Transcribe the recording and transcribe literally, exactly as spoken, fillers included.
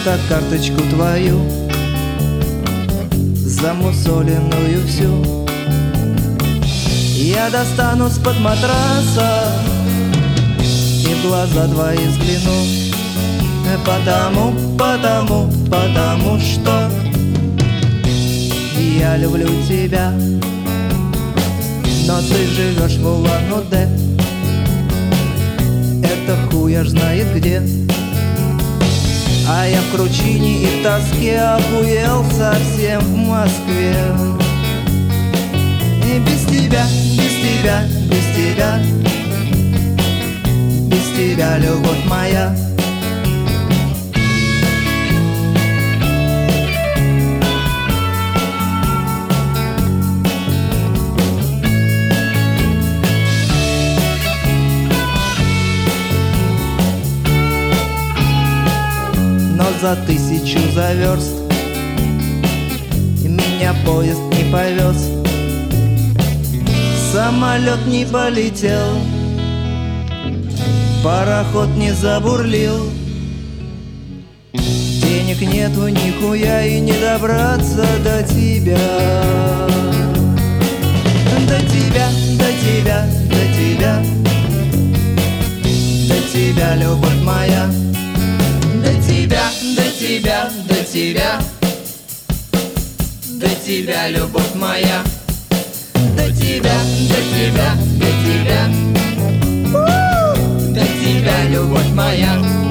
как карточку твою, замусоленную всю, я достану с-под матраса и в глаза твои взгляну. Потому, потому, потому что я люблю тебя. Но ты живешь в Улан-Удэ, это хуя ж знает где. А я в кручине и в тоске охуел совсем в Москве. И без тебя, без тебя, без тебя, без тебя, любовь моя. За тысячу заверст меня поезд не повез, самолет не полетел, пароход не забурлил. Денег нету нихуя и не добраться до тебя. До тебя, до тебя, до тебя, до тебя, любовь моя. До тебя, до тебя, до тебя, до тебя, любовь моя. До тебя, до тебя, до тебя, до тебя, любовь моя.